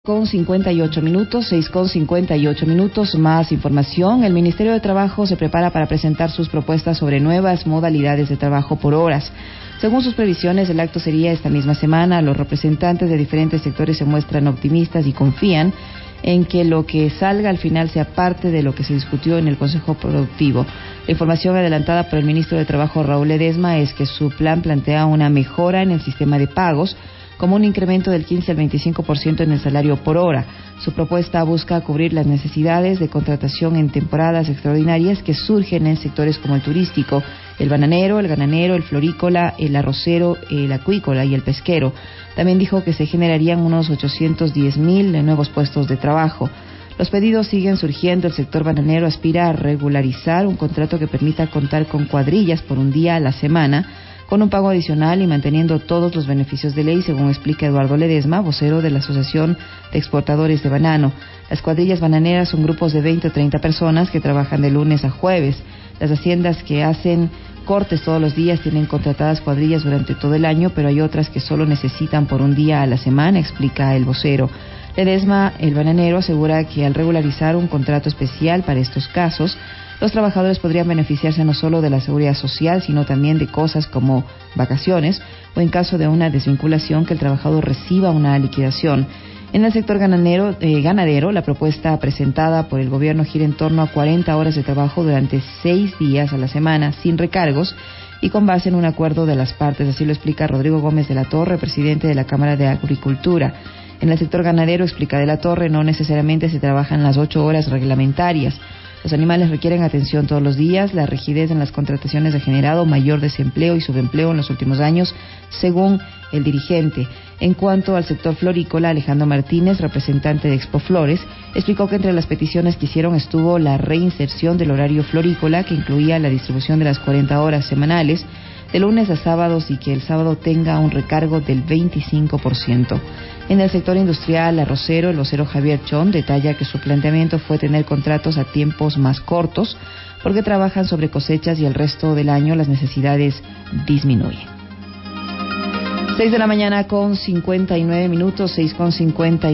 6:58 más información. El Ministerio de Trabajo se prepara para presentar sus propuestas sobre nuevas modalidades de trabajo por horas. Según sus previsiones, el acto sería esta misma semana. Los representantes de diferentes sectores se muestran optimistas y confían en que lo que salga al final sea parte de lo que se discutió en el Consejo Productivo. La información adelantada por el ministro de Trabajo, Raúl Ledesma, es que su plan plantea una mejora en el sistema de pagos, como un incremento del 15 al 25% en el salario por hora. Su propuesta busca cubrir las necesidades de contratación en temporadas extraordinarias que surgen en sectores como el turístico, el bananero, el ganadero, el florícola, el arrocero, el acuícola y el pesquero. También dijo que se generarían unos 810,000 nuevos puestos de trabajo. Los pedidos siguen surgiendo. El sector bananero aspira a regularizar un contrato que permita contar con cuadrillas por un día a la semana, con un pago adicional y manteniendo todos los beneficios de ley, según explica Eduardo Ledesma, vocero de la Asociación de Exportadores de Banano. Las cuadrillas bananeras son grupos de 20 o 30 personas que trabajan de lunes a jueves. Las haciendas que hacen cortes todos los días tienen contratadas cuadrillas durante todo el año, pero hay otras que solo necesitan por un día a la semana, explica el vocero. Ledesma, el bananero, asegura que al regularizar un contrato especial para estos casos, los trabajadores podrían beneficiarse no solo de la seguridad social, sino también de cosas como vacaciones o, en caso de una desvinculación, que el trabajador reciba una liquidación. En el sector ganadero, la propuesta presentada por el gobierno gira en torno a 40 horas de trabajo durante 6 días a la semana, sin recargos y con base en un acuerdo de las partes. Así lo explica Rodrigo Gómez de la Torre, presidente de la Cámara de Agricultura. En el sector ganadero, explica de la Torre, no necesariamente se trabajan las 8 horas reglamentarias. Los animales requieren atención todos los días. La rigidez en las contrataciones ha generado mayor desempleo y subempleo en los últimos años, según el dirigente. En cuanto al sector florícola, Alejandro Martínez, representante de Expo Flores, explicó que entre las peticiones que hicieron estuvo la reinserción del horario florícola, que incluía la distribución de las 40 horas semanales de lunes a sábados y que el sábado tenga un recargo del 25%. En el sector industrial arrocero, el vocero Javier Chon detalla que su planteamiento fue tener contratos a tiempos más cortos porque trabajan sobre cosechas y el resto del año las necesidades disminuyen. 6:59 a.m, 6:59.